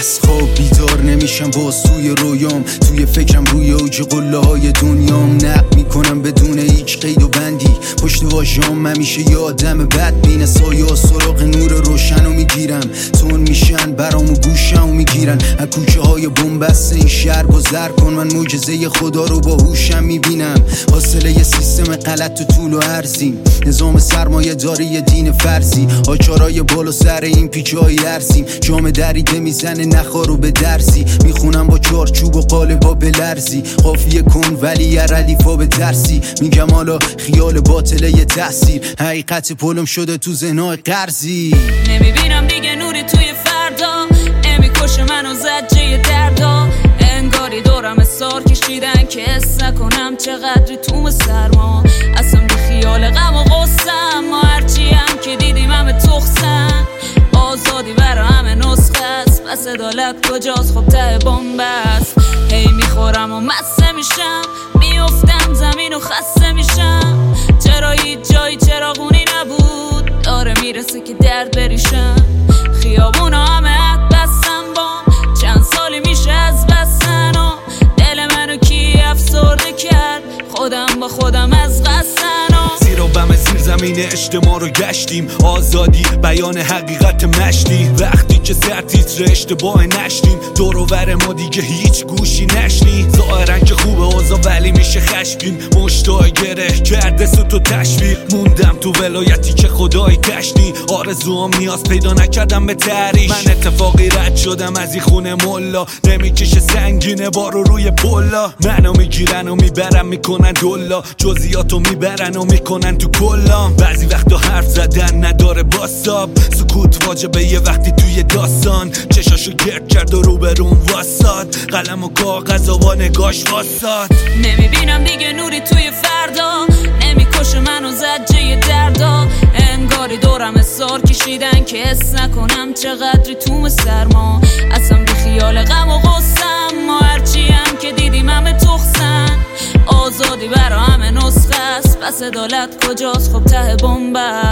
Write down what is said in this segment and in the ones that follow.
از خواب بیدار نمیشم، باز توی رویام، توی فکرم روی اوج قله های دنیام. نقد میکنم بدون هیچ قید و بندی، پشت واژه‌ام همیشه یه آدم بدبین. سایه سراغ نور روشنو میگیرم، تون میشن برام و گوشمو میگیرن. از کوچه های بنبست این شهر گذر کن، من معجزه خدا رو با هوشم میبینم. حاصله یه سیستم غلط تو طول و عرضیم، نظام سرمایه داری دین فرضی. آچارای بالا سر این پیچای ارسیم، جام دریده میزنه نخارو به درسی. میخونم با چارچوب و قالبا به لرزی، قافیه کن ولی ردیفا به درسی. میگم حالا خیال باطله یه تحصیل، حقیقت پلم شده تو ذهنای قرضی. نمیبینم دیگه نوری توی فردا، نمیکشه منو زجه دردا. انگاری دورم سار کشیدن که حس نکنم چقدری توم سرما. اصلا بی خیال غم و غصم، ما هرچی هم که دیدیم همه تخصن. آزادی برا همه نسخه است، پس عدالت کجاست؟ خب ته بنبست. هی میخورم و مسته میشم، میافتم زمین و خسته میشم. چرا هیچ جایی چراغونی نبود؟ داره میرسه که درد بریشم. خیابونا همه حد بستن بام، چند سالی میشه از بستن و دل منو کی افسرده کرد؟ خودم با خودم از قصدن و زیر و بم زیر زمین اجتماع رو گشتیم. آزادی بیان حقیقت مشتی، وقتی که سر تیتر اشتباه نشتیم. دور و ور ما دیگه هیچ گوشی نشنی. ظاهرن که خوبه اوضاع ولی میشه خشمگین. مشتای گره کرده سوت و تشویق، موندم تو ولایتی که خدای تشنی. آرزوام نیاز پیدا نکردم به تعریش، من اتفاقی رد شدم از این خونه ملا. نمیکشه سنگینه بارو روی پلا، منو میگیرن و میبرن میکنن دلا. جزئیاتو میبرن و میکنن تو کلام. بعضی وقتا حرف زدن نداره باساب، سکوت واجبه یه وقتی توی داستان. چشاشو گرد کرد و روبروم واساد، قلم و کاغذ و با نگاش واساد. نمیبینم دیگه نوری توی فردا، نمیکشه منو زجه دردا. انگاری دورم سار کشیدن که حس نکنم چقدری توم سرما. اصلا بی خیال غم و غصم، ما هرچی هم که دیدیم همه تخصن. آزادی برا همه نسخه است، پس عدالت کجاست؟ خب ته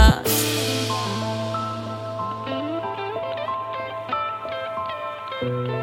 بنبست.